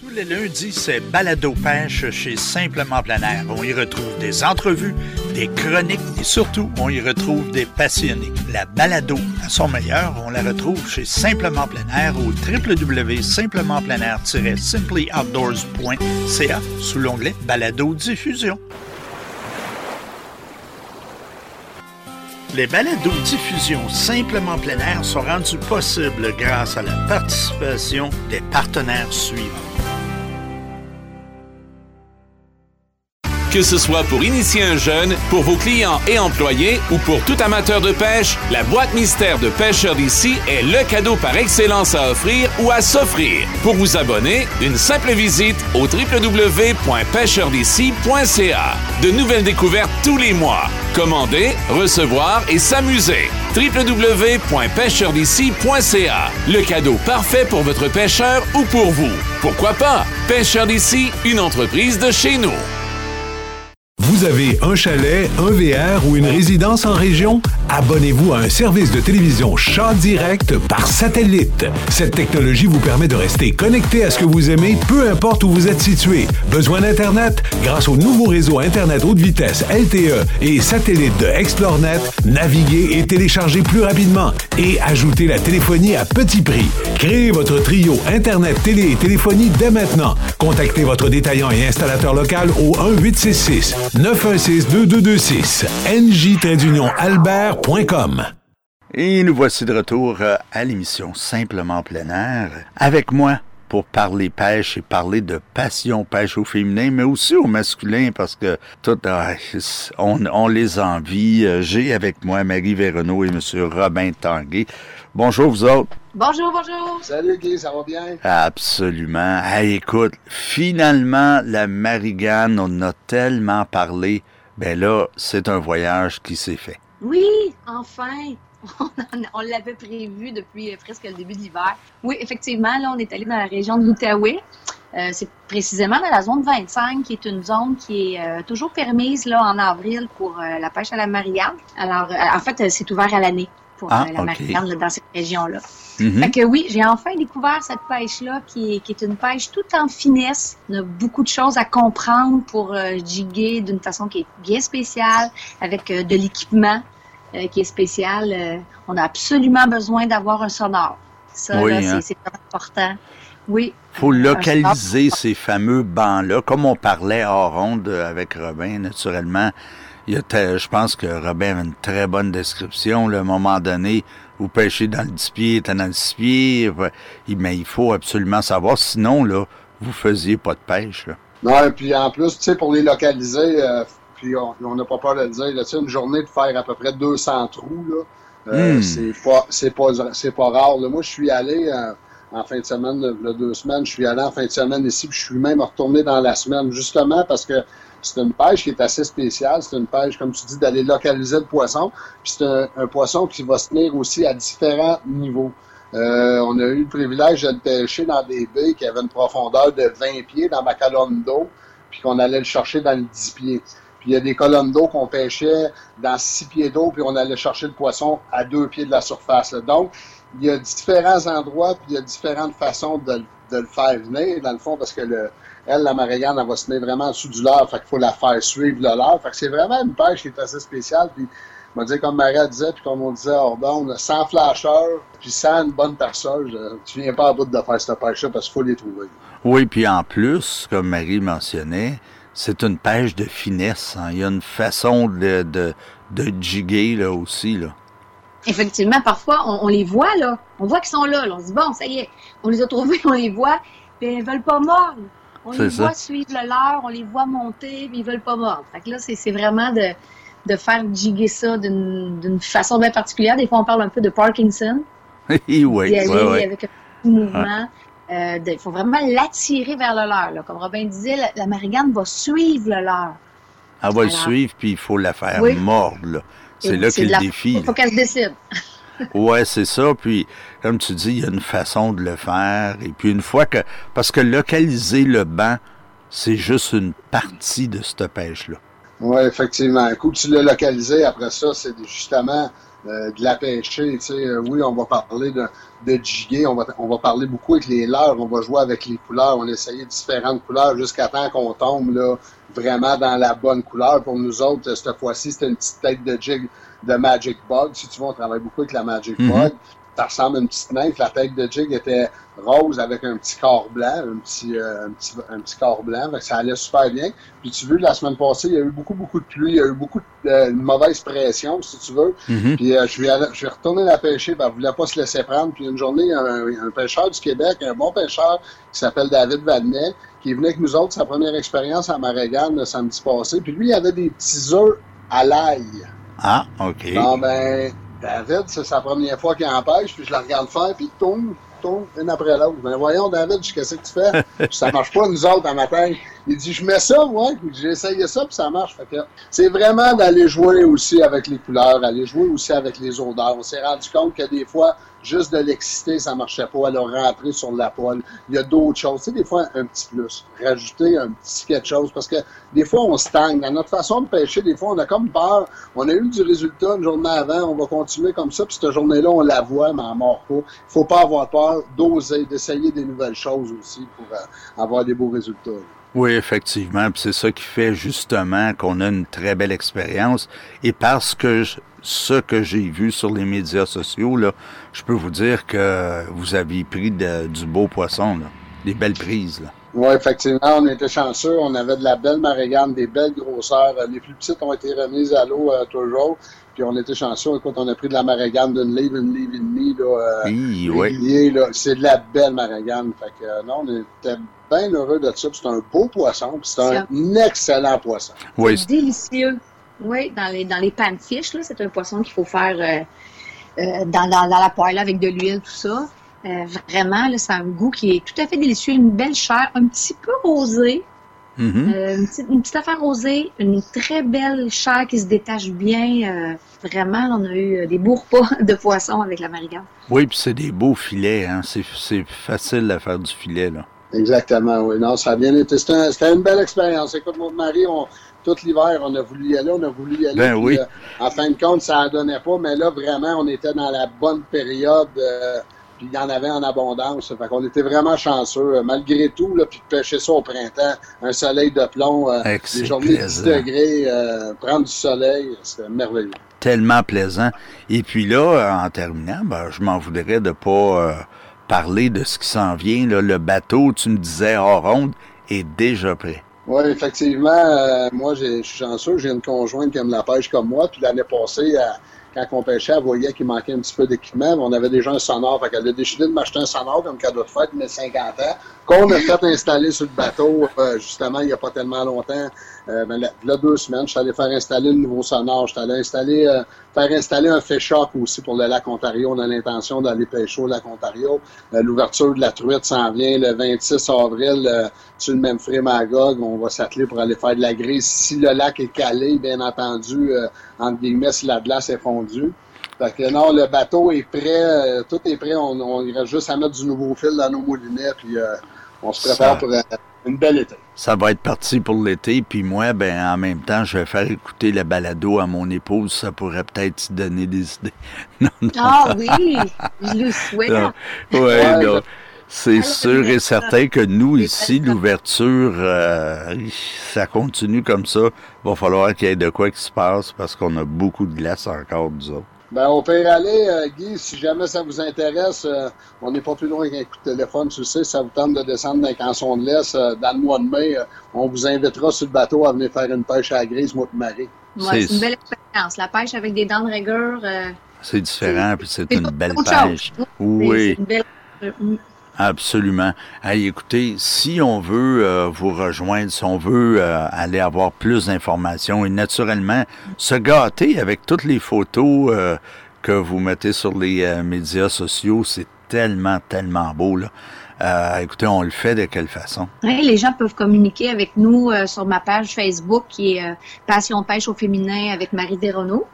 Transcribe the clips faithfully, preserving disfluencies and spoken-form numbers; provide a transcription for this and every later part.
Tous les lundis, c'est Balado Pêche chez Simplement Plein Air. On y retrouve des entrevues, des chroniques et surtout, on y retrouve des passionnés. La balado à son meilleur, on la retrouve chez Simplement Plein Air au w w w point simplement plein air tiret simply outdoors point c a sous l'onglet Balado Diffusion. Les balados-diffusions Simplement Plein Air sont rendus possibles grâce à la participation des partenaires suivants. Que ce soit pour initier un jeune, pour vos clients et employés ou pour tout amateur de pêche, la boîte mystère de Pêcheurs d'ici est le cadeau par excellence à offrir ou à s'offrir. Pour vous abonner, une simple visite au w w w point pêcheurs d'ici point c a. De nouvelles découvertes tous les mois. Commander, recevoir et s'amuser. w w w point pêcheurs d'ici point c a. Le cadeau parfait pour votre pêcheur ou pour vous. Pourquoi pas? Pêcheurs d'ici, une entreprise de chez nous. Vous avez un chalet, un V R ou une résidence en région? Abonnez-vous à un service de télévision Chat Direct par satellite. Cette technologie vous permet de rester connecté à ce que vous aimez, peu importe où vous êtes situé. Besoin d'Internet? Grâce au nouveau réseau Internet haute vitesse L T E et satellite de ExploreNet, naviguez et téléchargez plus rapidement et ajoutez la téléphonie à petit prix. Créez votre trio Internet, télé et téléphonie dès maintenant. Contactez votre détaillant et installateur local au un huit six six neuf un six deux deux deux six n j union albert point com. Et nous voici de retour à l'émission Simplement Plein Air avec moi pour parler pêche et parler de passion pêche au féminin, mais aussi au masculin parce que tout, ah, on, on les envie. J'ai avec moi Marie Véronneau et M. Robin Tanguay. Bonjour vous autres. Bonjour, bonjour. Salut Guy, ça va bien? Absolument. Hey, écoute, finalement, la Marigane, on en a tellement parlé. Ben là, c'est un voyage qui s'est fait. Oui, enfin. On, on l'avait prévu depuis presque le début de l'hiver. Oui, effectivement, là, on est allé dans la région de l'Outaouais. Euh, c'est précisément dans la zone vingt-cinq, qui est une zone qui est euh, toujours permise là en avril pour euh, la pêche à la Marigane. Alors, euh, en fait, euh, c'est ouvert à l'année pour ah, euh, la okay. Marigane là, dans cette région-là. Mm-hmm. Fait que oui, j'ai enfin découvert cette pêche-là qui est, qui est une pêche tout en finesse. On a beaucoup de choses à comprendre pour euh, jiguer d'une façon qui est bien spéciale, avec euh, de l'équipement euh, qui est spécial. Euh, on a absolument besoin d'avoir un sonore. Ça, oui, là, hein? c'est, c'est très important. Oui. Il faut localiser ces fameux bancs-là. Comme on parlait hors ronde avec Robin, naturellement, il y a t- je pense que Robin avait une très bonne description. Là, à un moment donné, vous pêchez dans le dix pieds, t'es dans le six pieds, mais il faut absolument savoir, sinon, là, vous faisiez pas de pêche. Là. Non, et puis en plus, tu sais, pour les localiser, euh, puis on n'a pas peur de le dire, là, tu sais, une journée de faire à peu près deux cents trous, là, euh, mm. c'est pas c'est pas c'est pas rare. Là. Moi, je suis allé euh, en fin de semaine, là, deux semaines, je suis allé en fin de semaine ici, puis je suis même retourné dans la semaine, justement parce que c'est une pêche qui est assez spéciale. C'est une pêche, comme tu dis, d'aller localiser le poisson. Puis c'est un, un poisson qui va se tenir aussi à différents niveaux. Euh, on a eu le privilège de le pêcher dans des baies qui avaient une profondeur de vingt pieds dans ma colonne d'eau, puis qu'on allait le chercher dans le dix pieds. Puis il y a des colonnes d'eau qu'on pêchait dans six pieds d'eau, puis on allait chercher le poisson à deux pieds de la surface. Là. Donc, il y a différents endroits, puis il y a différentes façons de, de le faire venir, dans le fond, parce que le Elle, la Marigane, elle va se mettre vraiment en dessous du leurre, fait qu'il faut la faire suivre le leurre. Fait que c'est vraiment une pêche qui est assez spéciale. Puis, on va dire, comme Maria disait, puis comme on disait hors d'onde, sans flasheur, puis sans une bonne perceuse, tu viens pas à bout de faire cette pêche-là parce qu'il faut les trouver. Oui, puis en plus, comme Marie mentionnait, c'est une pêche de finesse. Hein. Il y a une façon de, de, de jiguer là aussi, là. Effectivement, parfois, on, on les voit, là. On voit qu'ils sont là, là. On se dit, bon, ça y est, on les a trouvés, on les voit, puis ils veulent pas mordre. On c'est les ça. Voit suivre le leur, on les voit monter, puis ils veulent pas mordre. Fait que là, c'est, c'est vraiment de, de faire jiguer ça d'une, d'une façon bien particulière. Des fois, on parle un peu de Parkinson. oui, oui, oui. Avec un petit mouvement. Il euh, faut vraiment l'attirer vers le leur. Là. Comme Robin disait, la, la Marigane va suivre le leur. Elle va Alors, le suivre, puis il faut la faire oui. mordre. Là. C'est Et là qu'est le défi. Il faut qu'elle se décide. Ouais, c'est ça. Puis, comme tu dis, il y a une façon de le faire. Et puis, une fois que... Parce que localiser le banc, c'est juste une partie de cette pêche-là. Oui, effectivement. Un coup que tu l'as localisé, après ça, c'est justement euh, de la pêcher. Tu sais, euh, oui, on va parler de, de jiguer, on va, on va parler beaucoup avec les leurres, on va jouer avec les couleurs, on va essayer différentes couleurs jusqu'à temps qu'on tombe là, vraiment dans la bonne couleur. Pour nous autres, cette fois-ci, c'était une petite tête de jig de Magic Bug. Si tu veux, on travaille beaucoup avec la Magic mm-hmm. Bug. Ça ressemble à une petite nymphe. La tête de jig était rose avec un petit corps blanc, un petit, euh, un petit, un petit corps blanc. Donc ça allait super bien. Puis tu veux, la semaine passée, il y a eu beaucoup, beaucoup de pluie. Il y a eu beaucoup de euh, mauvaise pression, si tu veux. Mm-hmm. Puis euh, je suis allé, je suis retourné la pêcher. Ben, elle voulait pas se laisser prendre. Puis une journée, un, un pêcheur du Québec, un bon pêcheur qui s'appelle David Vadnet, qui est venu avec nous autres, sa première expérience à Maragane le samedi passé. Puis lui, il avait des petits œufs à l'ail. Ah, OK. Non, ben... David, c'est sa première fois qu'il en pêche, puis je la regarde faire, puis il tombe, tombe, une après l'autre. Ben voyons, David, qu'est-ce que tu fais? Puis ça marche pas, nous autres, à matin. Il dit, je mets ça, moi, j'ai essayé ça, puis ça marche. Fait que c'est vraiment d'aller jouer aussi avec les couleurs, aller jouer aussi avec les odeurs. On s'est rendu compte que des fois, juste de l'exciter, ça marchait pas. Elle a rentré sur la poêle. Il y a d'autres choses. Tu sais, des fois, un petit plus. Rajouter un petit quelque chose. Parce que des fois, on stagne. Dans notre façon de pêcher, des fois, on a comme peur. On a eu du résultat une journée avant. On va continuer comme ça. Puis cette journée-là, on la voit, mais elle mord pas. Il faut pas avoir peur d'oser, d'essayer des nouvelles choses aussi pour euh, avoir des beaux résultats. Oui, effectivement. Puis c'est ça qui fait justement qu'on a une très belle expérience. Et parce que je, ce que j'ai vu sur les médias sociaux, là, je peux vous dire que vous aviez pris de, du beau poisson, là, des belles prises. Là. Oui, effectivement, on était chanceux. On avait de la belle marégane, des belles grosseurs. Les plus petites ont été remises à l'eau euh, toujours. Puis on était chanceux. Écoute, on a pris de la marégane d'une livre, une livre et demie. Là, euh, oui, régulier, là. C'est de la belle marégane. Fait que euh, non, on était bien heureux de ça. C'est un beau poisson. C'est un c'est excellent poisson. Oui. C'est délicieux. Oui, dans les, dans les panfish, là, c'est un poisson qu'il faut faire euh, euh, dans, dans, dans la poêle avec de l'huile, tout ça. Euh, vraiment, là, c'est un goût qui est tout à fait délicieux. Une belle chair, un petit peu rosée. Mm-hmm. Euh, une, petite, une petite affaire rosée, une très belle chair qui se détache bien. Euh, vraiment, on a eu des beaux repas de poisson avec la marigane. Oui, puis c'est des beaux filets. Hein? C'est, c'est facile de faire du filet, là. Exactement, oui. Non, ça a bien été. C'était, un, c'était une belle expérience. Écoute, mon mari, on, tout l'hiver, on a voulu y aller, on a voulu y aller. Ben puis, oui. Euh, en fin de compte, ça ne donnait pas, mais là, vraiment, on était dans la bonne période. Euh, puis il y en avait en abondance. Fait qu'on était vraiment chanceux. Euh, malgré tout, là, puis de pêcher ça au printemps, un soleil de plomb, euh, des journées de dix degrés, euh, prendre du soleil, c'était merveilleux. Tellement plaisant. Et puis là, en terminant, ben, je m'en voudrais de pas euh, parler de ce qui s'en vient. Là. Le bateau, tu me disais, hors ronde, est déjà prêt. Oui, effectivement. Euh, moi, je suis chanceux. J'ai une conjointe qui aime la pêche comme moi. Puis l'année passée, à quand on pêchait, elle voyait qu'il manquait un petit peu d'équipement. On avait déjà un sonore. Fait qu'elle a décidé de m'acheter un sonore comme cadeau de fête, mais cinquante ans, qu'on a fait installer sur le bateau, euh, justement, il n'y a pas tellement longtemps. Euh, ben, là, là, deux semaines, je suis allé faire installer un nouveau sonore. Je suis allé installer, euh, faire installer un fish shop aussi pour le lac Ontario. On a l'intention d'aller pêcher au lac Ontario. Euh, l'ouverture de la truite s'en vient le vingt-six avril euh, sur le Memphrey Magog. On va s'atteler pour aller faire de la grise. Si le lac est calé, bien entendu, euh, entre guillemets, si la glace est fondue. Fait que non, le bateau est prêt, euh, tout est prêt. On, on irait juste à mettre du nouveau fil dans nos moulinets, puis euh, on se prépare ça, pour euh, une belle été. Ça va être parti pour l'été, puis moi, ben en même temps, je vais faire écouter le balado à mon épouse. Ça pourrait peut-être y donner des idées. Non, non. Ah oui, je le souhaite. Oui, ouais, non. C'est alors, sûr et certain que nous, ici, l'ouverture, euh, ça continue comme ça. Il va falloir qu'il y ait de quoi qui se passe parce qu'on a beaucoup de glace encore, nous autres. Ben, on peut y aller, euh, Guy, si jamais ça vous intéresse, euh, on n'est pas plus loin qu'un coup de téléphone, tu sais, ça vous tente de descendre dans les cançons de l'Est, euh, dans le mois de mai, euh, on vous invitera sur le bateau à venir faire une pêche à la grise, moi de Marie. Ouais, c'est... c'est une belle expérience. La pêche avec des dents de rigueur. Euh, c'est différent, c'est... puis c'est, c'est une belle pêche. Chose. Oui. C'est une belle... Absolument. Hey, écoutez, si on veut euh, vous rejoindre, si on veut euh, aller avoir plus d'informations et naturellement se gâter avec toutes les photos euh, que vous mettez sur les euh, médias sociaux, c'est tellement, tellement beau, là. Euh, écoutez, on le fait de quelle façon? Oui, les gens peuvent communiquer avec nous euh, sur ma page Facebook qui est euh, Passion pêche au féminin avec Marie Desrenaud.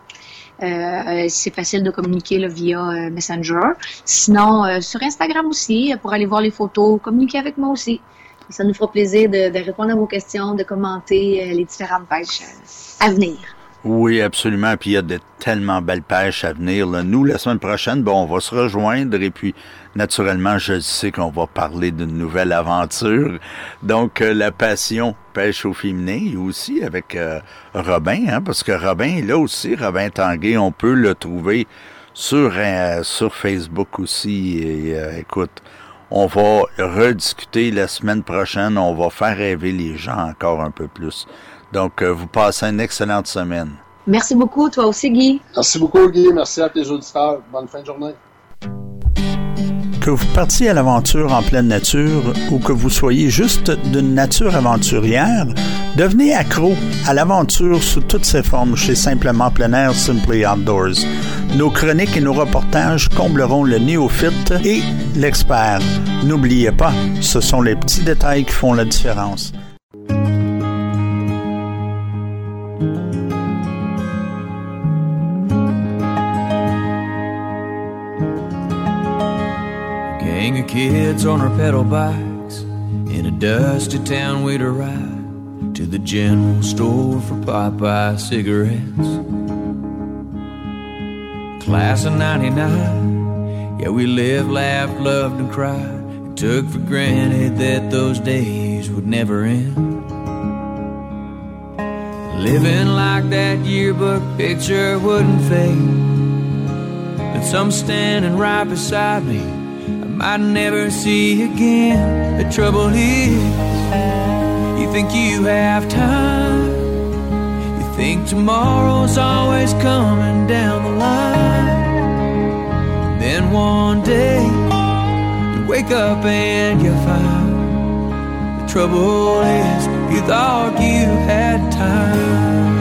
Euh, c'est facile de communiquer là, via euh, Messenger. Sinon, euh, sur Instagram aussi, pour aller voir les photos, communiquer avec moi aussi. Ça nous fera plaisir de, de répondre à vos questions, de commenter euh, les différentes pêches euh, à venir. Oui, absolument. Puis il y a de tellement belles pêches à venir. Là. Nous, la semaine prochaine, bon, on va se rejoindre et puis, naturellement, je sais qu'on va parler d'une nouvelle aventure. Donc, euh, la passion pêche au féminin et aussi avec euh, Robin, hein, parce que Robin, là aussi, Robin Tanguay, on peut le trouver sur, euh, sur Facebook aussi. Et euh, écoute, on va rediscuter la semaine prochaine. On va faire rêver les gens encore un peu plus. Donc, euh, vous passez une excellente semaine. Merci beaucoup, toi aussi, Guy. Merci beaucoup, Guy. Merci à tes auditeurs. Bonne fin de journée. Que vous partiez à l'aventure en pleine nature ou que vous soyez juste d'une nature aventurière, devenez accro à l'aventure sous toutes ses formes chez Simplement Plein Air Simply Outdoors. Nos chroniques et nos reportages combleront le néophyte et l'expert. N'oubliez pas, ce sont les petits détails qui font la différence. Gang of kids on our pedal bikes in a dusty town we'd arrive to the general store for Popeye cigarettes. Class of ninety-nine, yeah, we lived, laughed, loved, and cried, and took for granted that those days would never end. Living like that yearbook picture wouldn't fade, but some standing right beside me I might never see again. The trouble is, you think you have time, you think tomorrow's always coming down the line. Then one day you wake up and you find the trouble is you thought you had time.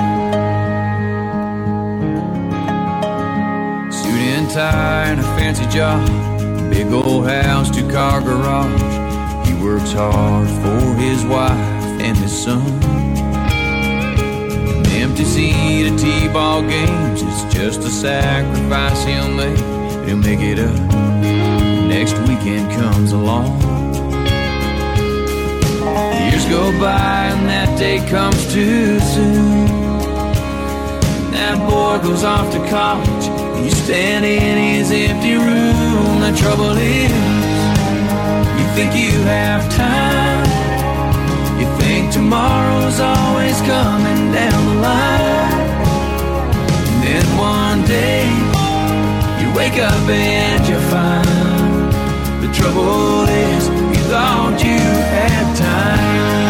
Suit and tie and a fancy job, big old house, two-car garage. He works hard for his wife and his son. An empty seat at T-ball games is just a sacrifice he'll make. He'll make it up next weekend comes along. Years go by and that day comes too soon. That boy goes off to college, you stand in his empty room. The trouble is, you think you have time, you think tomorrow's always coming down the line. And then one day you wake up and you find the trouble is you thought you had time.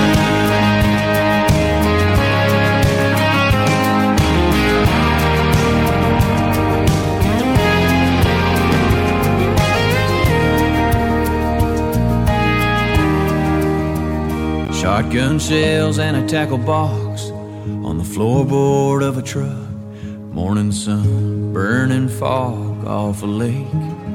Shotgun shells and a tackle box on the floorboard of a truck. Morning sun, burning fog off a lake.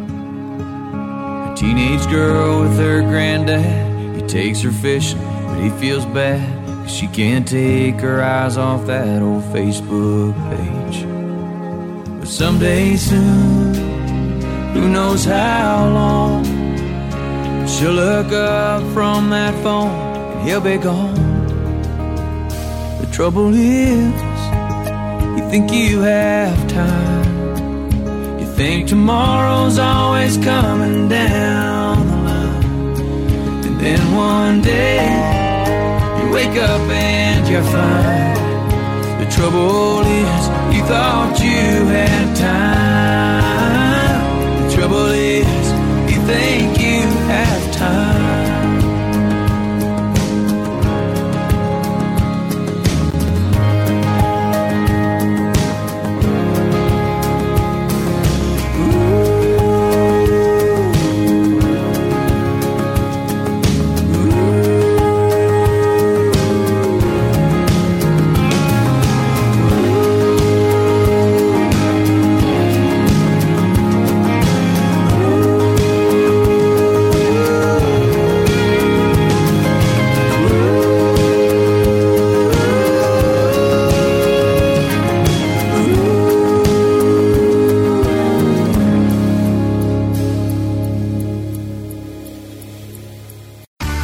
A teenage girl with her granddad, he takes her fishing, but he feels bad 'cause she can't take her eyes off that old Facebook page. But someday soon, who knows how long, she'll look up from that phone and he'll be gone. The trouble is, you think you have time, you think tomorrow's always coming down the line. And then one day you wake up and you find the trouble is you thought you had time. The trouble is you think you have time.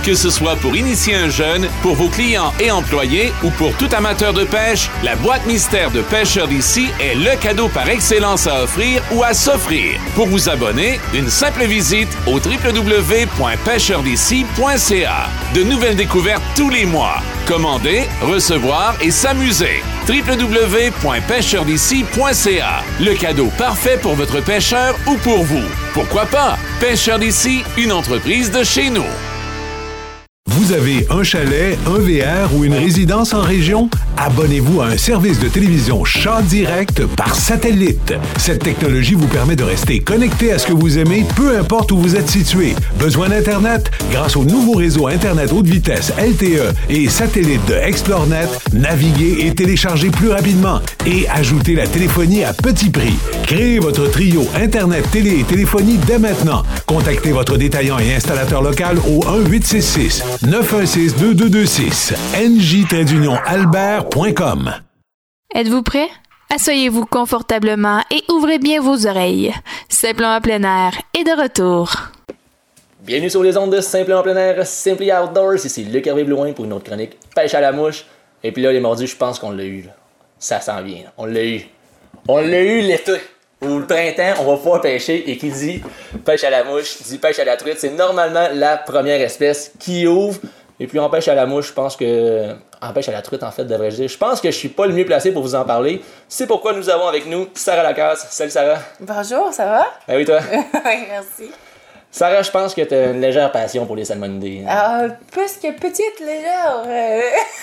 Que ce soit pour initier un jeune, pour vos clients et employés ou pour tout amateur de pêche, la boîte mystère de Pêcheurs d'ici est le cadeau par excellence à offrir ou à s'offrir. Pour vous abonner, une simple visite au w w w point pêcheurs d'ici point c a. De nouvelles découvertes tous les mois. Commander, recevoir et s'amuser. w w w point pêcheurs d'ici point c a. Le cadeau parfait pour votre pêcheur ou pour vous. Pourquoi pas? Pêcheurs d'ici, une entreprise de chez nous. Vous avez un chalet, un V R ou une résidence en région? Abonnez-vous à un service de télévision Chat Direct par satellite. Cette technologie vous permet de rester connecté à ce que vous aimez, peu importe où vous êtes situé. Besoin d'Internet? Grâce au nouveau réseau Internet haute vitesse L T E et satellite de ExploreNet, naviguez et téléchargez plus rapidement et ajoutez la téléphonie à petit prix. Créez votre trio Internet, télé et téléphonie dès maintenant. Contactez votre détaillant et installateur local au un huit six six neuf un six deux deux deux six n j albert point com. Êtes-vous prêt? Asseyez-vous confortablement et ouvrez bien vos oreilles. Simplement plein air est de retour. Bienvenue sur les ondes de Simplement plein air, Simply Outdoors. Ici Luc Hervé Blouin pour une autre chronique Pêche à la mouche. Et puis là, les mordus, je pense qu'on l'a eu. Là. Ça s'en vient. Là. On l'a eu. On l'a eu l'été. Ou le printemps, on va pouvoir pêcher. Et qui dit pêche à la mouche, dit pêche à la truite. C'est normalement la première espèce qui ouvre. Et puis en pêche à la mouche, je pense que... En pêche à la truite, en fait, devrais-je dire. Je pense que je suis pas le mieux placé pour vous en parler. C'est pourquoi nous avons avec nous Sarah Lacasse. Salut Sarah. Bonjour, ça va? Ben oui, toi? Oui, merci. Sarah, je pense que tu as une légère passion pour les salmonidés. Euh, plus que petite, légère. Euh...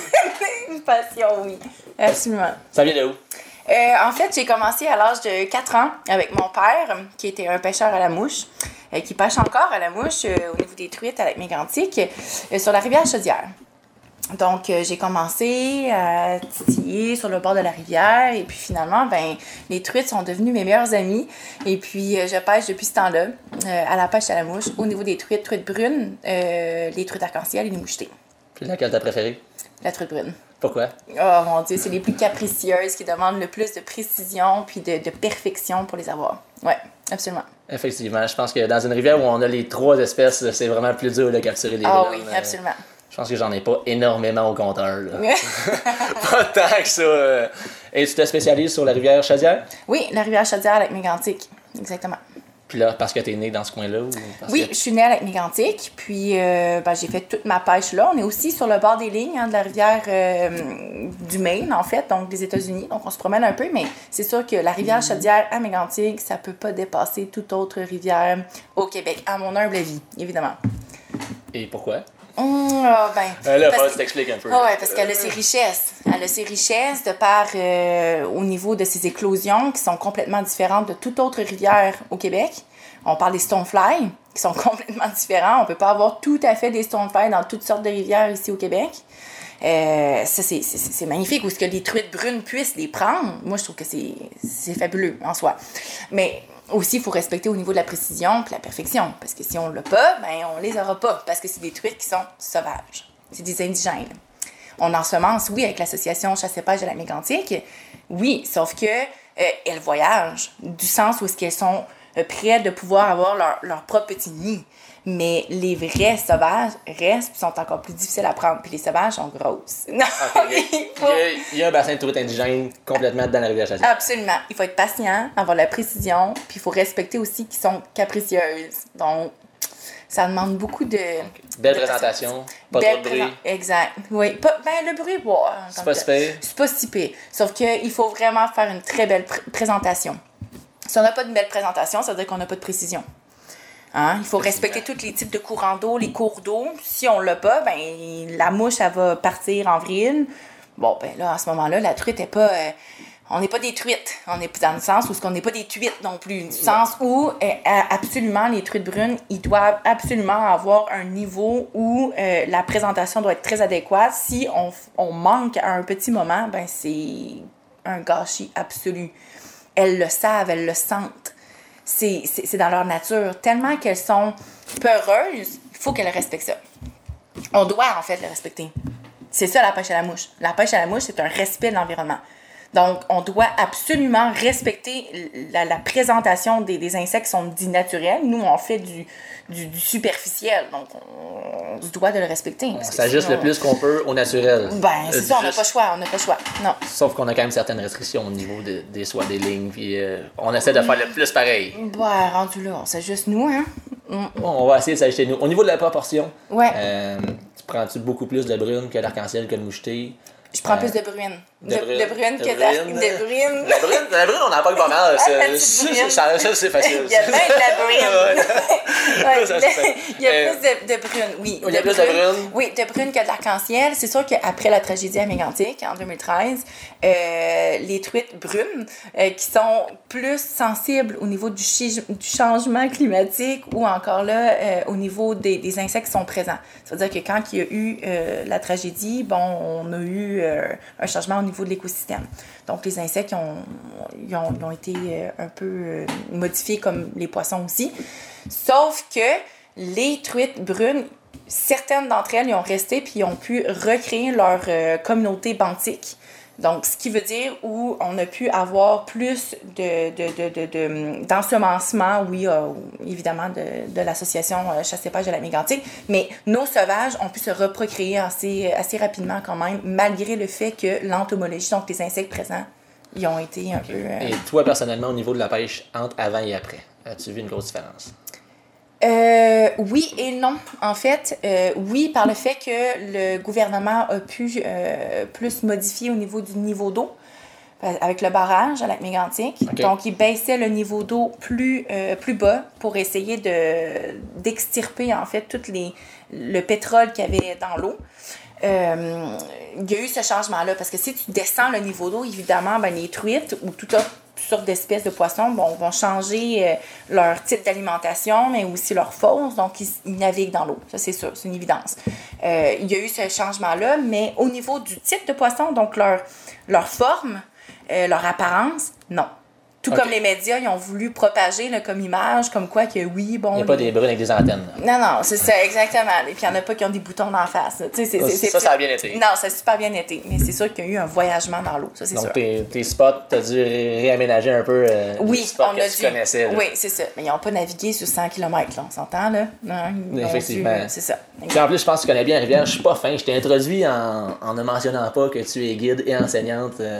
une passion, oui. Absolument. Ça vient de où? Euh, en fait, j'ai commencé à l'âge de quatre ans avec mon père, qui était un pêcheur à la mouche, euh, qui pêche encore à la mouche euh, au niveau des truites à Lac-Mégantic, euh, sur la rivière Chaudière. Donc, euh, j'ai commencé à titiller sur le bord de la rivière et puis finalement, ben, les truites sont devenues mes meilleures amies. Et puis, euh, je pêche depuis ce temps-là euh, à la pêche à la mouche. Au niveau des truites, truites brunes, euh, les truites arc-en-ciel et les mouchetés. Puis laquelle t'as préférée? La truite brune. Pourquoi? Oh mon Dieu, c'est les plus capricieuses qui demandent le plus de précision puis de, de perfection pour les avoir. Ouais, absolument. Effectivement, je pense que dans une rivière où on a les trois espèces, c'est vraiment plus dur de capturer les Ah brunes. oui, absolument. Je pense que j'en ai pas énormément au compteur. Là. Pas tant que ça. Et tu te spécialises sur la rivière Chaudière? Oui, la rivière Chaudière à Lac-Mégantic, exactement. Puis là, parce que t'es né dans ce coin-là? Ou parce oui, que... je suis née à Lac-Mégantic, puis euh, ben, j'ai fait toute ma pêche là. On est aussi sur le bord des lignes hein, de la rivière euh, du Maine, en fait, donc des États-Unis. Donc on se promène un peu, mais c'est sûr que la rivière Chaudière à Mégantic, ça peut pas dépasser toute autre rivière au Québec, à mon humble avis, évidemment. Et pourquoi? Mmh, oh, ben, euh, là, parce que... t'expliques un peu. Oh, ouais, parce qu'elle a ses richesses. Elle a ses richesses de par euh, au niveau de ses éclosions qui sont complètement différentes de toute autre rivière au Québec. On parle des stonefly qui sont complètement différents. On peut pas avoir tout à fait des stonefly dans toutes sortes de rivières ici au Québec. Euh, ça, c'est, c'est, c'est magnifique. Où est-ce que les truites brunes puissent les prendre? Moi, je trouve que c'est, c'est fabuleux en soi. Mais aussi, il faut respecter au niveau de la précision et la perfection. Parce que si on l'a pas, ben on les aura pas. Parce que c'est des truites qui sont sauvages. C'est des indigènes. On ensemence, oui, avec l'association Chasse-Pêche de Lac-Mégantic. Oui, sauf que euh, elles voyagent. Du sens où est-ce qu'elles sont euh, prêtes de pouvoir avoir leur, leur propre petit nid. Mais les vrais sauvages restent et sont encore plus difficiles à prendre. Puis les sauvages sont grosses. Non, okay. il, faut... il, y a, il y a un bassin de truites indigènes complètement dans la rivière Chaudière. Absolument. Il faut être patient, avoir la précision, puis il faut respecter aussi qu'ils sont capricieuses. Donc, ça demande beaucoup de... Belle de présentation, pas Belle trop de bruit. présent... Exact. Oui. Pas, ben, le bruit, bon, c'est pas si pire. C'est pas si pire. Sauf qu'il faut vraiment faire une très belle pr- présentation. Si on n'a pas de belle présentation, ça veut dire qu'on n'a pas de précision. Hein? Il faut respecter tous les types de courants d'eau, les cours d'eau. Si on l'a pas, ben la mouche, elle va partir en vrille. Bon, ben là, à ce moment-là, la truite n'est pas... Euh, on n'est pas des truites. On est dans le sens où on n'est pas des tuites non plus. Du sens où, euh, absolument, les truites brunes, ils doivent absolument avoir un niveau où euh, la présentation doit être très adéquate. Si on, on manque à un petit moment, ben c'est un gâchis absolu. Elles le savent, elles le sentent. C'est, c'est, c'est dans leur nature. Tellement qu'elles sont peureuses, il faut qu'elles respectent ça. On doit, en fait, les respecter. C'est ça, la pêche à la mouche. La pêche à la mouche, c'est un respect de l'environnement. Donc, on doit absolument respecter la, la présentation des, des insectes qui sont dits naturels. Nous, on fait du, du, du superficiel, donc on, on se doit de le respecter. On s'ajuste le plus qu'on peut au naturel. Ben, c'est euh, ça, on n'a juste... pas le choix, on n'a pas le choix, non. Sauf qu'on a quand même certaines restrictions au niveau de, des soies des lignes, puis euh, on essaie de faire le plus pareil. Ben, rendu là, on s'ajuste nous, hein. Mm. Bon, on va essayer de s'ajuster nous. Au niveau de la proportion, ouais. euh, tu prends-tu beaucoup plus de brune que d'arc-en-ciel que de moucheté? Je prends euh, plus de brune. De, de brune, de brune de que d'arc. De brune. La brune, la brune, on en parle pas mal. C'est, ça, ça, ça, c'est facile. Il y a bien de la brune. ouais, ça, il y a euh, plus de, de brune, oui. Il y a plus de brune. Oui, de brune que de l'arc-en-ciel. C'est sûr qu'après la tragédie à Mégantic, en deux mille treize, euh, les truites brunes, euh, qui sont plus sensibles au niveau du, chi- du changement climatique ou encore là, euh, au niveau des, des insectes qui sont présents. Ça veut dire que quand il y a eu euh, la tragédie, bon, on a eu euh, un changement au niveau de l'écosystème. Donc, les insectes ils ont, ils ont, ils ont été euh, un peu euh, modifiés comme les poissons aussi. Sauf que les truites brunes, certaines d'entre elles, ils ont resté puis ils ont pu recréer leur euh, communauté benthique. Donc, ce qui veut dire où on a pu avoir plus de, de, de, de, de, d'ensemencement, oui, euh, évidemment, de, de l'association euh, Chasse-Pêche de la Mégantic, mais nos sauvages ont pu se reprocréer assez, assez rapidement quand même, malgré le fait que l'entomologie, donc les insectes présents, ils ont été un okay. peu... Euh... Et toi, personnellement, au niveau de la pêche, entre avant et après, as-tu vu une grosse différence? Euh, oui et non. En fait, euh, oui, par le fait que le gouvernement a pu euh, plus modifier au niveau du niveau d'eau avec le barrage à lac Mégantic. Okay. Donc, il baissait le niveau d'eau plus, euh, plus bas pour essayer de, d'extirper, en fait, tout les, le pétrole qu'il y avait dans l'eau. Euh, il y a eu ce changement-là parce que si tu descends le niveau d'eau, évidemment, ben, les truites ou tout autre sortes d'espèces de poissons bon, vont changer euh, leur type d'alimentation, mais aussi leur force, donc ils, ils naviguent dans l'eau. Ça, c'est sûr, c'est une évidence. Euh, il y a eu ce changement-là, mais au niveau du type de poisson, donc leur, leur forme, euh, leur apparence, non. Tout okay. comme les médias, ils ont voulu propager là, comme image, comme quoi que oui, bon... Il n'y a pas des brunes avec des antennes. Là. Non, non, c'est ça, exactement. Et puis, il n'y en a pas qui ont des boutons d'en face. Tu sais, c'est, ça, c'est, ça, c'est... ça a bien été. Non, ça a super bien été. Mais c'est sûr qu'il y a eu un voyagement dans l'eau, ça, c'est donc, sûr. Donc, tes, tes spots, tu as dû ré- réaménager un peu euh, oui, les spots on que a tu dû... connaissais. Là. Oui, c'est ça. Mais ils n'ont pas navigué sur cent kilomètres, là, on s'entend, là? Non, effectivement. Dû... C'est ça. Puis en plus, je pense que tu connais bien la rivière. Je suis pas fin. Je t'ai introduit en, en ne mentionnant pas que tu es guide et enseignante... Euh,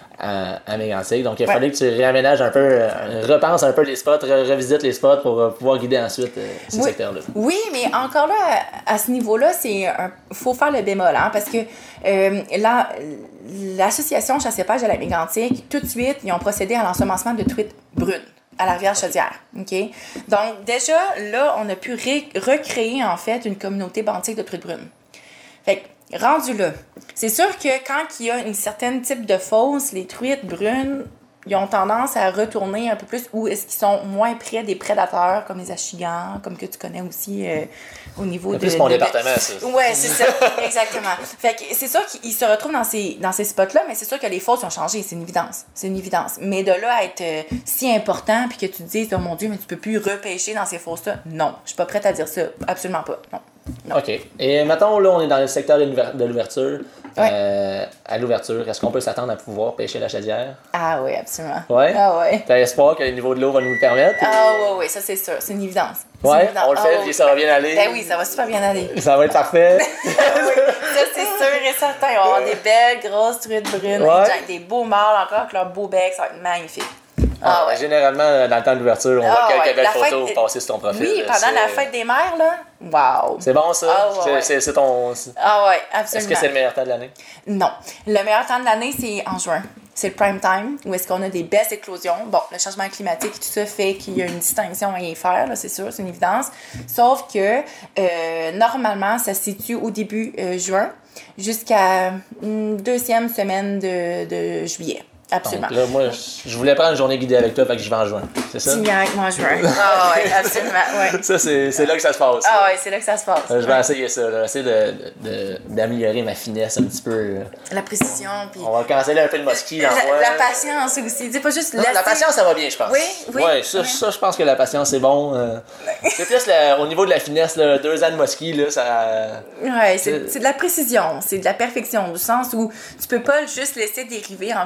à, à Mégantic. Donc, il a ouais. fallu que tu réaménages un peu, euh, repenses un peu les spots, re- revisites les spots pour euh, pouvoir guider ensuite euh, ces oui. secteurs-là. Oui, mais encore là, à, à ce niveau-là, il faut faire le bémol, hein, parce que euh, la, l'association Chasse-Pêche de la Mégantic, tout de suite, ils ont procédé à l'ensemencement de truites brunes à la rivière Chaudière. Okay? Donc, déjà, là, on a pu ré- recréer, en fait, une communauté benthique de truites brunes. Fait que, rendu là, c'est sûr que quand il y a un certain type de fosse, les truites brunes, ils ont tendance à retourner un peu plus où est-ce qu'ils sont moins près des prédateurs, comme les achigans, comme que tu connais aussi euh, au niveau de... C'est plus mon de, département, ça. Oui, c'est ça, exactement. Fait que c'est sûr qu'ils se retrouvent dans ces, dans ces spots-là, mais c'est sûr que les fosses ont changé, c'est une évidence. C'est une évidence. Mais de là à être euh, si important, puis que tu te dises, oh mon Dieu, mais tu peux plus repêcher dans ces fosses-là, non. Je suis pas prête à dire ça, absolument pas, non. Non. OK. Et mettons, là, on est dans le secteur de l'ouverture. Ouais. Euh, à l'ouverture, est-ce qu'on peut s'attendre à pouvoir pêcher la chaudière? Ah oui, absolument. Ouais? Ah ouais. T'as espoir que le niveau de l'eau va nous le permettre? Ah oui, oui, ça c'est sûr. C'est une évidence. C'est ouais, une évidence. on le fait, ah, puis oui. ça va bien aller. Ben oui, ça va super bien aller. Ça va être parfait. oui, ça c'est sûr et certain. On va avoir des belles, grosses truites brunes, ouais. avec des beaux mâles encore, avec leur beau bec, ça va être magnifique. Ah, ah ouais. Généralement, dans le temps de l'ouverture, on ah, voit quelques ouais. belles la photos fête... passer sur ton profil. Oui, pendant c'est... la fête des mères, là. Wow! C'est bon, ça? Ah, ouais, c'est, ouais. C'est, c'est ton... Ah ouais, absolument. Est-ce que c'est le meilleur temps de l'année? Non. Le meilleur temps de l'année, c'est en juin. C'est le prime time, où est-ce qu'on a des belles éclosions. Bon, le changement climatique, tout ça fait qu'il y a une distinction à y faire, là, c'est sûr, c'est une évidence. Sauf que, euh, normalement, ça se situe au début euh, juin jusqu'à une deuxième semaine de, de juillet. Absolument. Donc là, moi, je voulais prendre une journée guidée avec toi, fait que je vais en juin. C'est ça? Tu viens avec moi en juin. Ah oui, absolument, ouais. Ça, c'est, c'est là que ça se passe. Ah oui, c'est là que ça se passe. Euh, je vais ouais. essayer ça, là. Essayer de, de, d'améliorer ma finesse un petit peu. La précision, puis... On va canceller un peu le mosquito dans moi. La, la patience aussi. Dis pas juste non, la patience, ça va bien, je pense. Oui, oui. Ouais, ça, oui. ça je pense que la patience, c'est bon. Euh, c'est plus la, au niveau de la finesse, là, deux ans de mosquito, là, ça... Ouais, c'est, c'est de la précision, c'est de la perfection, du sens où tu peux pas juste laisser dériver, en fait, une,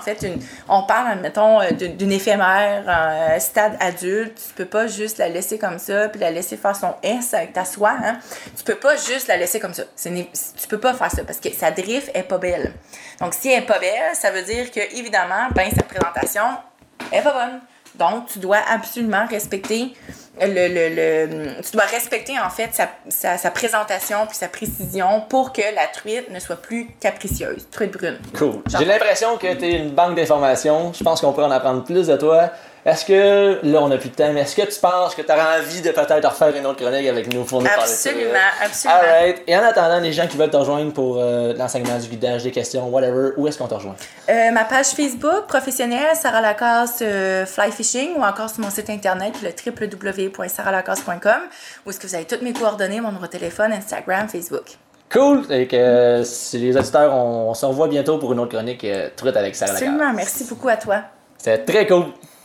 on parle, mettons, d'une éphémère en stade adulte, tu peux pas juste la laisser comme ça, puis la laisser faire son S avec ta soie, hein. Tu peux pas juste la laisser comme ça. C'est, tu peux pas faire ça, parce que sa drift est pas belle. Donc, si elle est pas belle, ça veut dire que, évidemment, ben, sa présentation est pas bonne. Donc, tu dois absolument respecter le, le, le tu dois respecter en fait sa, sa, sa présentation puis sa précision pour que la truite ne soit plus capricieuse, truite brune. Cool. Genre. J'ai l'impression que tu es une banque d'informations. Je pense qu'on pourrait en apprendre plus de toi. Est-ce que, là, on n'a plus de temps, mais est-ce que tu penses que tu auras envie de peut-être refaire une autre chronique avec nous? Pour nous absolument, absolument. All right. Et en attendant, les gens qui veulent te rejoindre pour euh, l'enseignement du guidage, des questions, whatever, où est-ce qu'on te rejoint? Euh, ma page Facebook professionnelle, Sarah Lacasse euh, Fly Fishing, ou encore sur mon site internet, le w w w point sarah lacasse point com, où est-ce que vous avez toutes mes coordonnées, mon numéro de téléphone, Instagram, Facebook. Cool! Et que euh, si les auditeurs, on, on se revoit bientôt pour une autre chronique euh, truite avec Sarah Lacasse. Absolument, merci beaucoup à toi. C'était très cool.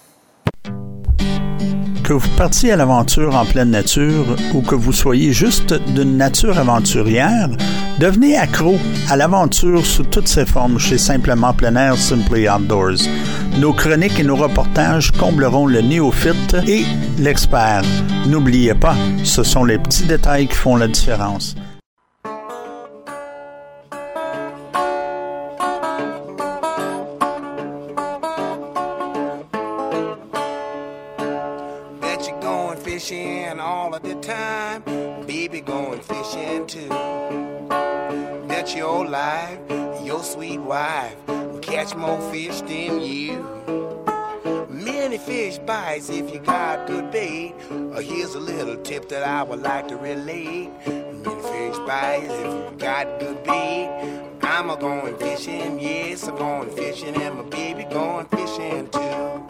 Que vous partiez à l'aventure en pleine nature ou que vous soyez juste d'une nature aventurière, devenez accro à l'aventure sous toutes ses formes chez Simplement Plein Air Simply Outdoors. Nos chroniques et nos reportages combleront le néophyte et l'expert. N'oubliez pas, ce sont les petits détails qui font la différence. Fishing all of the time, baby going fishing too. That's your life, your sweet wife will catch more fish than you. Many fish bites if you got good bait. Uh, here's a little tip that I would like to relate. Many fish bites if you got good bait. I'm a going fishing, yes, I'm going fishing, and my baby going fishing too.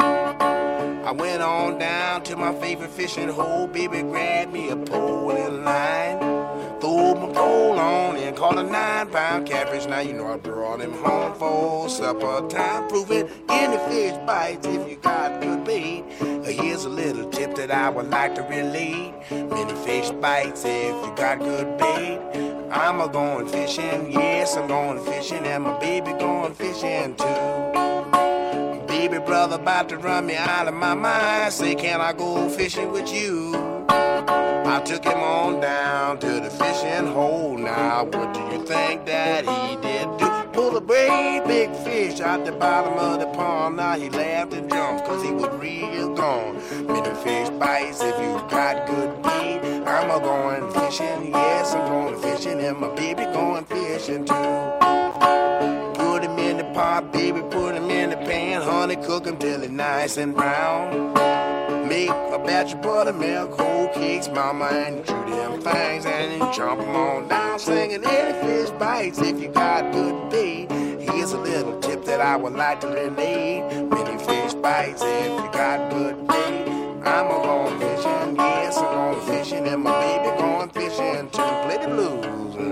I went on down to my favorite fishing hole. Baby grabbed me a pole and line. Threw my pole on and caught a nine pound catfish. Now you know I brought him home for supper time. Proving any fish bites if you got good bait. Here's a little tip that I would like to relate. Many fish bites if you got good bait. I'm a going fishing, yes, I'm going fishing, and my baby going fishing too. Baby brother about to run me out of my mind. Say, can I go fishing with you? I took him on down to the fishing hole. Now, what do you think that he did do? Pull a great big fish out the bottom of the pond. Now he laughed and jumped cause he was real gone. Many fish bites if you got good bait. I'm a going fishing, yes, I'm going fishing, and my baby going fishing too. Put him in the pot, baby, put him in the pan. Honey, cook him till he's nice and brown. Make a batch of buttermilk, whole cakes, mama, and chew them things, and then chomp them on down. Singing any fish bites if you got good bait. Here's a little tip that I would like to relate. Many fish bites if you got good bait. I'm a going fishing, yes, I'm going fishing, and my baby going fishing too. Play the blues.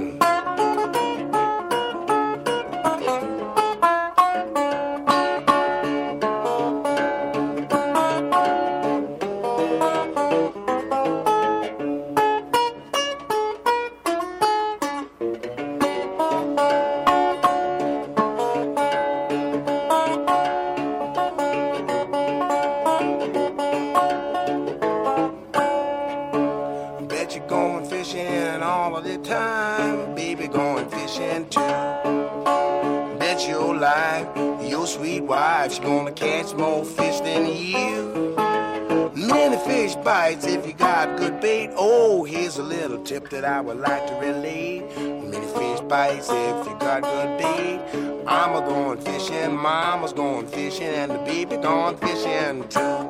She's gonna catch more fish than you. Many fish bites if you got good bait. Oh, here's a little tip that I would like to relate. Many fish bites if you got good bait. I'm a going fishing, mama's going fishing, and the baby going fishing too.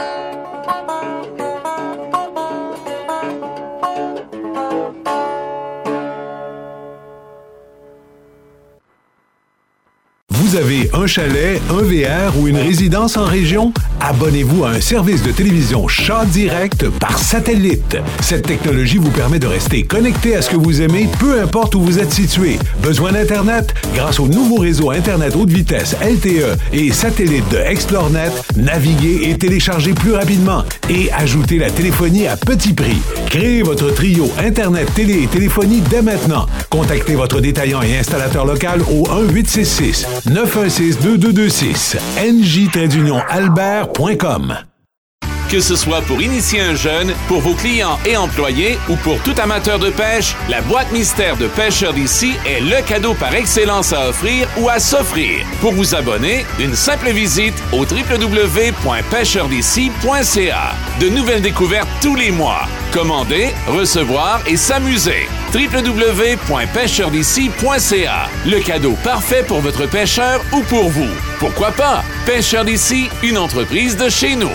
Vous avez un chalet, un V R ou une résidence en région? Abonnez-vous à un service de télévision Chat Direct par satellite. Cette technologie vous permet de rester connecté à ce que vous aimez, peu importe où vous êtes situé. Besoin d'Internet? Grâce au nouveau réseau Internet haute vitesse L T E et satellite de ExploreNet, naviguez et téléchargez plus rapidement et ajoutez la téléphonie à petit prix. Créez votre trio Internet, télé et téléphonie dès maintenant. Contactez votre détaillant et installateur local au un huit six six neuf neuf un six, deux deux deux six. N J albert point com. Que ce soit pour initier un jeune, pour vos clients et employés ou pour tout amateur de pêche, la boîte mystère de Pêcheurs d'ici est le cadeau par excellence à offrir ou à s'offrir. Pour vous abonner, une simple visite au w w w point pêcheurs d'ici point c a. De nouvelles découvertes tous les mois. Commander, recevoir et s'amuser. w w w point pêcheurs d'ici point c a. Le cadeau parfait pour votre pêcheur ou pour vous. Pourquoi pas? Pêcheurs d'ici, une entreprise de chez nous.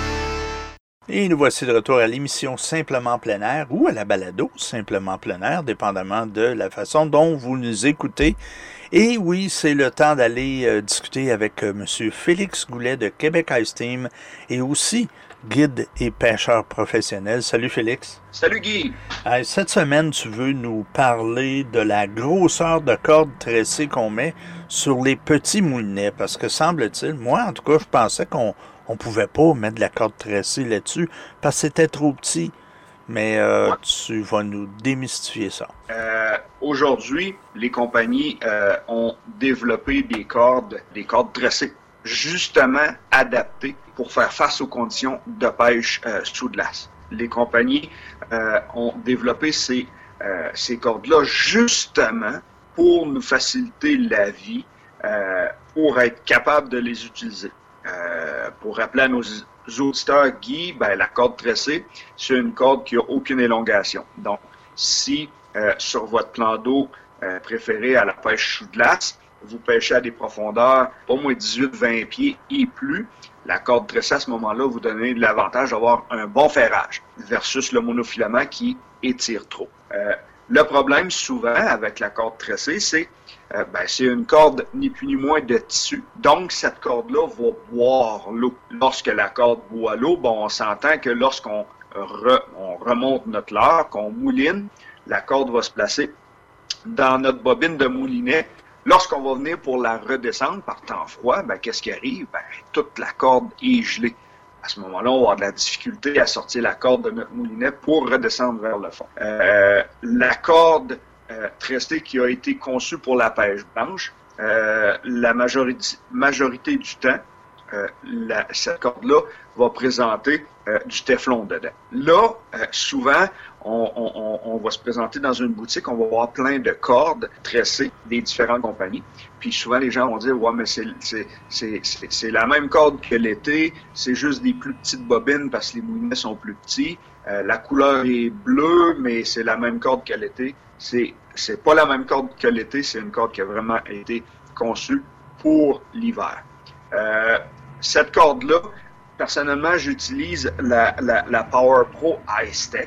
Et nous voici de retour à l'émission Simplement plein air ou à la balado Simplement plein air, dépendamment de la façon dont vous nous écoutez. Et oui, c'est le temps d'aller euh, discuter avec euh, M. Félix Goulet de Québec Ice Team et aussi guide et pêcheur professionnel. Salut Félix. Salut Guy. Euh, cette semaine, tu veux nous parler de la grosseur de corde tressée qu'on met sur les petits moulinets. Parce que semble-t-il, moi en tout cas, je pensais qu'on on pouvait pas mettre de la corde tressée là-dessus parce que c'était trop petit. Mais euh, ouais. Tu vas nous démystifier ça. Euh, aujourd'hui, les compagnies euh, ont développé des cordes, des cordes tressées, justement adaptées pour faire face aux conditions de pêche euh, sous glace. Les compagnies euh, ont développé ces, euh, ces cordes-là justement pour nous faciliter la vie, euh, pour être capable de les utiliser. Euh, pour rappeler à nos auditeurs, Guy, ben, la corde tressée, c'est une corde qui n'a aucune élongation. Donc, si euh, sur votre plan d'eau euh, préféré à la pêche sous glace, vous pêchez à des profondeurs au moins dix-huit à vingt pieds et plus, la corde tressée à ce moment-là vous donne l'avantage d'avoir un bon ferrage versus le monofilament qui étire trop. Euh, le problème souvent avec la corde tressée, c'est Euh, ben, c'est une corde ni plus ni moins de tissu. Donc, cette corde-là va boire l'eau. Lorsque la corde boit l'eau, bon, on s'entend que lorsqu'on re, on remonte notre leurre, qu'on mouline, la corde va se placer dans notre bobine de moulinet. Lorsqu'on va venir pour la redescendre par temps froid, ben, qu'est-ce qui arrive? Ben, toute la corde est gelée. À ce moment-là, on va avoir de la difficulté à sortir la corde de notre moulinet pour redescendre vers le fond. Euh, la corde Euh, tressée qui a été conçue pour la pêche blanche, euh, la majorité, majorité du temps, euh, la, cette corde-là va présenter euh, du téflon dedans. Là, euh, souvent, on, on, on va se présenter dans une boutique, on va voir plein de cordes tressées des différentes compagnies. Puis souvent, les gens vont dire « Ouais, mais c'est, c'est, c'est, c'est, c'est la même corde que l'été, c'est juste des plus petites bobines parce que les moulinets sont plus petits. Euh, la couleur est bleue, mais c'est la même corde que l'été. » C'est, c'est pas la même corde que l'été, c'est une corde qui a vraiment été conçue pour l'hiver. Euh, cette corde-là, personnellement, j'utilise la, la, la Power Pro Ice Tech,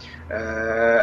euh,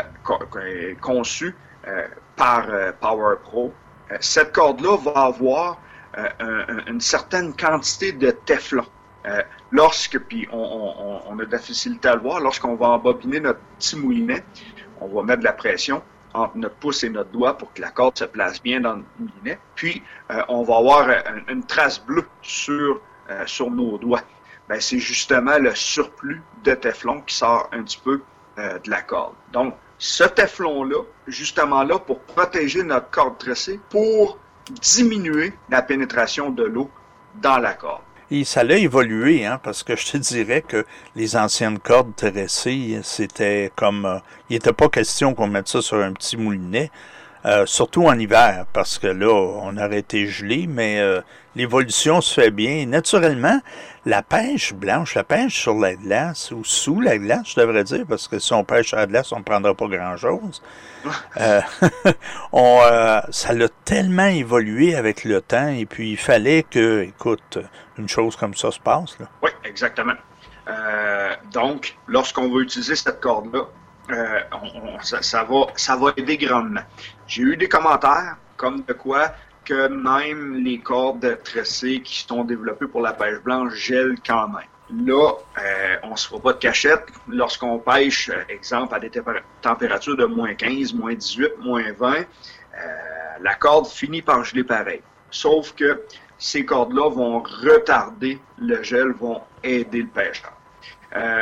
conçue euh, par euh, Power Pro. Euh, cette corde-là va avoir euh, un, une certaine quantité de téflon. Euh, lorsque, puis on, on, on a de la facilité à le voir, lorsqu'on va embobiner notre petit moulinet, on va mettre de la pression entre notre pouce et notre doigt pour que la corde se place bien dans le moulinet. Puis, euh, on va avoir une, une trace bleue sur, euh, sur nos doigts. Ben, c'est justement le surplus de téflon qui sort un petit peu euh, de la corde. Donc, ce téflon-là, justement là, pour protéger notre corde tressée, pour diminuer la pénétration de l'eau dans la corde. Et ça l'a évolué, hein, parce que je te dirais que les anciennes cordes tressées, c'était comme... Euh, il n'était pas question qu'on mette ça sur un petit moulinet, euh, surtout en hiver, parce que là, on aurait été gelé, mais euh, l'évolution se fait bien. Et naturellement, la pêche blanche, la pêche sur la glace, ou sous la glace, je devrais dire, parce que si on pêche sur la glace, on ne prendra pas grand-chose. euh, on, euh, ça l'a tellement évolué avec le temps, et puis il fallait que, écoute, une chose comme ça se passe. Là. Oui, exactement. Euh, donc, lorsqu'on veut utiliser cette corde-là, euh, on, on, ça, ça, va, ça va aider grandement. J'ai eu des commentaires comme de quoi que même les cordes tressées qui sont développées pour la pêche blanche gèlent quand même. Là, euh, on ne se fera pas de cachette. Lorsqu'on pêche, exemple, à des tempér- températures de moins quinze, moins dix-huit, moins vingt, euh, la corde finit par geler pareil. Sauf que ces cordes-là vont retarder le gel, vont aider le pêcheur. Euh,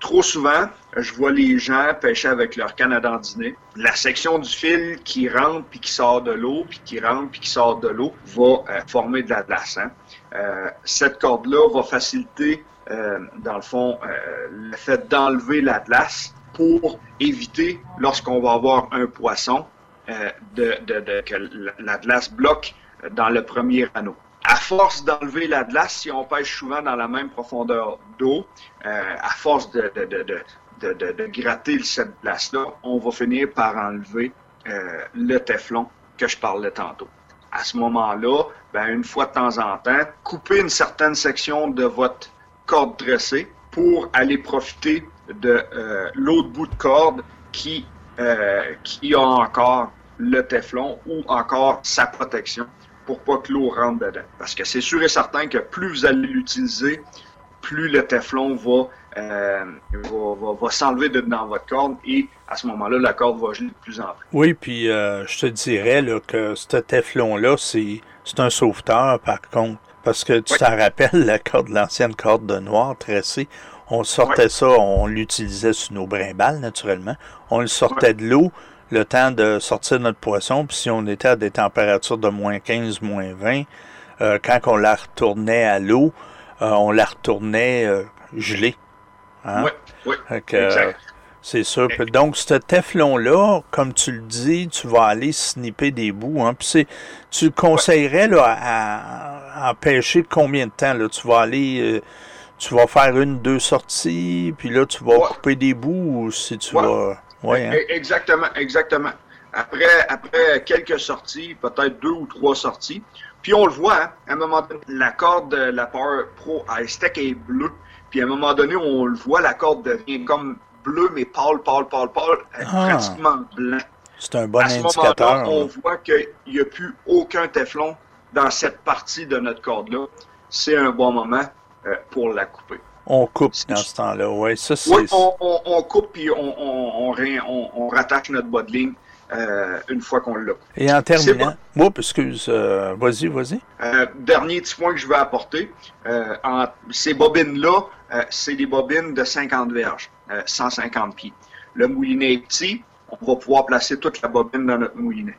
trop souvent, je vois les gens pêcher avec leur canne à dandiner. La section du fil qui rentre puis qui sort de l'eau, puis qui rentre puis qui sort de l'eau, va euh, former de la glace. Hein. Euh, cette corde-là va faciliter, euh, dans le fond, euh, le fait d'enlever la glace pour éviter, lorsqu'on va avoir un poisson, euh, de, de, de, que la glace bloque dans le premier anneau. À force d'enlever la glace, si on pêche souvent dans la même profondeur d'eau, euh, à force de, de, de, de, de, de, de gratter cette glace-là, on va finir par enlever euh, le téflon que je parlais tantôt. À ce moment-là, ben, une fois de temps en temps, coupez une certaine section de votre corde tressée pour aller profiter de euh, l'autre bout de corde qui, euh, qui a encore le téflon ou encore sa protection, pour pas que l'eau rentre dedans. Parce que c'est sûr et certain que plus vous allez l'utiliser, plus le téflon va, euh, va, va, va s'enlever de dans votre corde et à ce moment-là, la corde va geler de plus en plus. Oui, puis euh, je te dirais là, que ce téflon-là, c'est, c'est un sauveteur par contre. Parce que tu oui. t'en rappelles, la corde, l'ancienne corde de noir tressée, on sortait oui. ça, on l'utilisait sur nos brimbales naturellement, on le sortait oui. de l'eau, le temps de sortir notre poisson, puis si on était à des températures de moins quinze, moins vingt, euh, quand on la retournait à l'eau, euh, on la retournait euh, gelée. Hein? Oui, oui, que, exact. Euh, c'est sûr. Puis donc, ce téflon-là, comme tu le dis, tu vas aller snipper des bouts. Hein? Puis c'est, tu conseillerais là, à, à, à pêcher combien de temps? Là? Tu vas aller... Euh, tu vas faire une, deux sorties, puis là, tu vas ouais. couper des bouts, ou si tu ouais. vas... Ouais, hein? Exactement, exactement. Après, après quelques sorties, peut-être deux ou trois sorties, puis on le voit, hein, à un moment donné, la corde de la Power Pro High-Tech est bleue, puis à un moment donné, on le voit, la corde devient comme bleue, mais pâle, pâle, pâle, pâle, ah, pratiquement blanc. C'est un bon à ce indicateur. moment-là, on voit qu'il n'y a plus aucun téflon dans cette partie de notre corde-là. C'est un bon moment euh, pour la couper. On coupe dans ce temps-là, oui. Ça, c'est... Oui, on, on, on coupe puis on, on, on, on, on rattache notre bas de ligne euh, une fois qu'on l'a. Et en terminant, bon. oh, excuse, euh, vas-y, vas-y. Euh, dernier petit point que je veux apporter, euh, en, ces bobines-là, euh, c'est des bobines de cinquante verges, euh, cent cinquante pieds. Le moulinet est petit, on va pouvoir placer toute la bobine dans notre moulinet.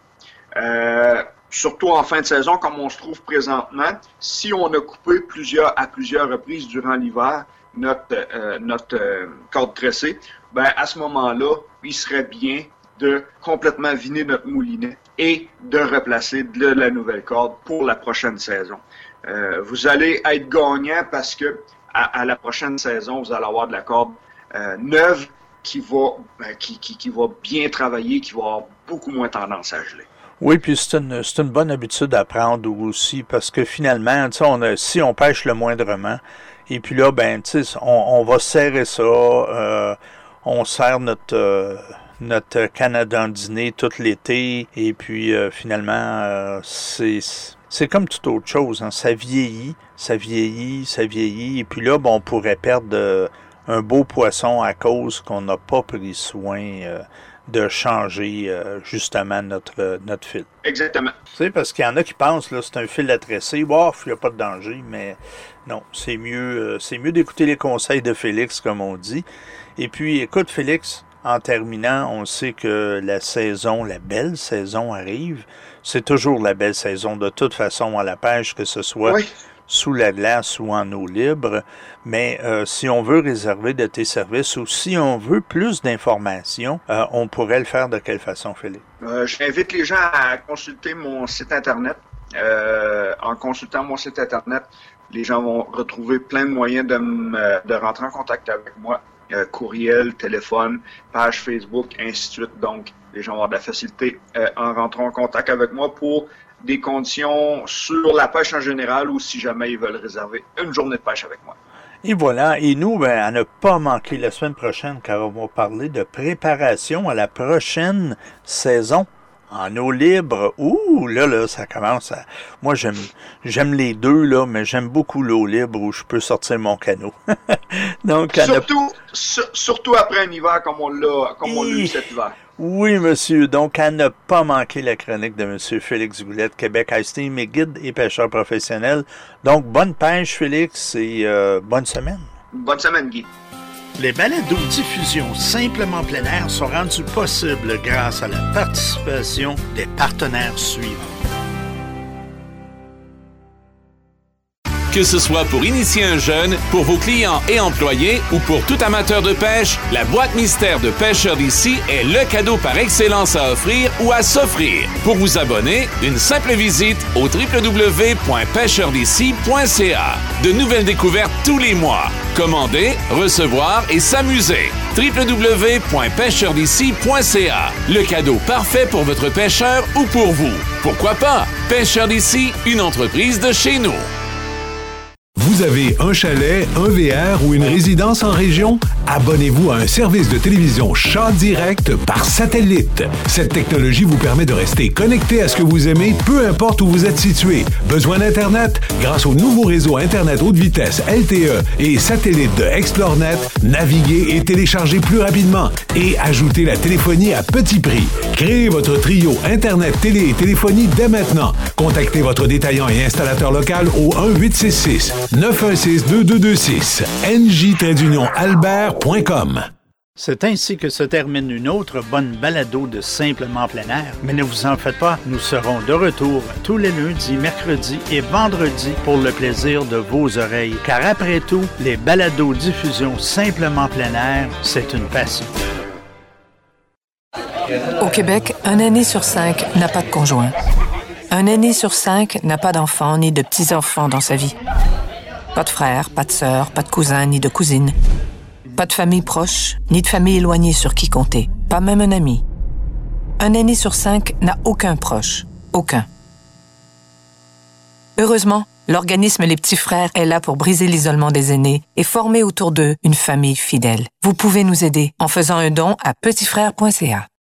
Euh, surtout en fin de saison, comme on se trouve présentement, si on a coupé plusieurs, à plusieurs reprises durant l'hiver notre, euh, notre euh, corde tressée, ben à ce moment-là, il serait bien de complètement viner notre moulinet et de replacer de la nouvelle corde pour la prochaine saison. Euh, vous allez être gagnant parce que à, à la prochaine saison, vous allez avoir de la corde euh, neuve qui va, euh, qui, qui, qui va bien travailler, qui va avoir beaucoup moins tendance à geler. Oui, puis c'est une, c'est une bonne habitude à prendre aussi, parce que finalement, tu sais, on a, si on pêche le moindrement, et puis là, ben, tu sais, on, on va serrer ça, euh, on serre notre, euh, notre canne à dandiner tout l'été, et puis euh, finalement, euh, c'est, c'est comme toute autre chose, hein, ça vieillit, ça vieillit, ça vieillit, et puis là, ben, on pourrait perdre euh, un beau poisson à cause qu'on n'a pas pris soin euh, de changer euh, justement notre, euh, notre fil. Exactement. Tu sais, parce qu'il y en a qui pensent, là, c'est un fil à tresser, bof, il n'y a pas de danger, mais non, c'est mieux, euh, c'est mieux d'écouter les conseils de Félix, comme on dit. Et puis, écoute, Félix, en terminant, on sait que la saison, la belle saison arrive. C'est toujours la belle saison, de toute façon, à la pêche, que ce soit... Oui. Sous la glace ou en eau libre, mais euh, si on veut réserver de tes services ou si on veut plus d'informations, euh, on pourrait le faire de quelle façon, Philippe? Euh, j'invite les gens à consulter mon site Internet. Euh, en consultant mon site Internet, les gens vont retrouver plein de moyens de, me, de rentrer en contact avec moi. Euh, courriel, téléphone, page Facebook, ainsi de suite. Donc, les gens vont avoir de la facilité euh, en rentrant en contact avec moi pour des conditions sur la pêche en général ou si jamais ils veulent réserver une journée de pêche avec moi. Et voilà. Et nous, ben, à ne pas manquer la semaine prochaine, car on va parler de préparation à la prochaine saison en eau libre. Ouh, là, là, ça commence à... Moi, j'aime j'aime les deux, là, mais j'aime beaucoup l'eau libre où je peux sortir mon canot. Donc, surtout, ne... sur, surtout après un hiver comme on l'a, comme on l'a eu cet hiver. Oui, monsieur. Donc, à ne pas manquer la chronique de monsieur Félix Goulet, Québec Ice Team, et guide et pêcheur professionnel. Donc, bonne pêche, Félix, et euh, bonne semaine. Bonne semaine, Guy. Les balados-diffusions Simplement plein air sont rendus possibles grâce à la participation des partenaires suivants. Que ce soit pour initier un jeune, pour vos clients et employés ou pour tout amateur de pêche, la boîte mystère de Pêcheurs d'ici est le cadeau par excellence à offrir ou à s'offrir. Pour vous abonner, une simple visite au w w w point pêcheurs d'ici point c a. De nouvelles découvertes tous les mois. Commander, recevoir et s'amuser. w w w point pêcheurs d'ici point c a. Le cadeau parfait pour votre pêcheur ou pour vous. Pourquoi pas? Pêcheurs d'ici, une entreprise de chez nous. Vous avez un chalet, un V R ou une résidence en région? Abonnez-vous à un service de télévision Chat Direct par satellite. Cette technologie vous permet de rester connecté à ce que vous aimez, peu importe où vous êtes situé. Besoin d'Internet? Grâce au nouveau réseau Internet haute vitesse L T E et satellite de ExploreNet, naviguez et téléchargez plus rapidement et ajoutez la téléphonie à petit prix. Créez votre trio Internet, télé et téléphonie dès maintenant. Contactez votre détaillant et installateur local au un huit six six neuf un six deux deux deux six n j tiret albert point com. C'est ainsi que se termine une autre bonne balado de Simplement plein air. Mais ne vous en faites pas, nous serons de retour tous les lundis, mercredis et vendredis pour le plaisir de vos oreilles. Car après tout, les balados diffusion Simplement plein air, c'est une passion. Au Québec, un aîné sur cinq n'a pas de conjoint. Un aîné sur cinq n'a pas d'enfants ni de petits-enfants dans sa vie. Pas de frères, pas de sœurs, pas de cousins ni de cousines. Pas de famille proche, ni de famille éloignée sur qui compter. Pas même un ami. Un aîné sur cinq n'a aucun proche. Aucun. Heureusement, l'organisme Les Petits Frères est là pour briser l'isolement des aînés et former autour d'eux une famille fidèle. Vous pouvez nous aider en faisant un don à petit frère point c a.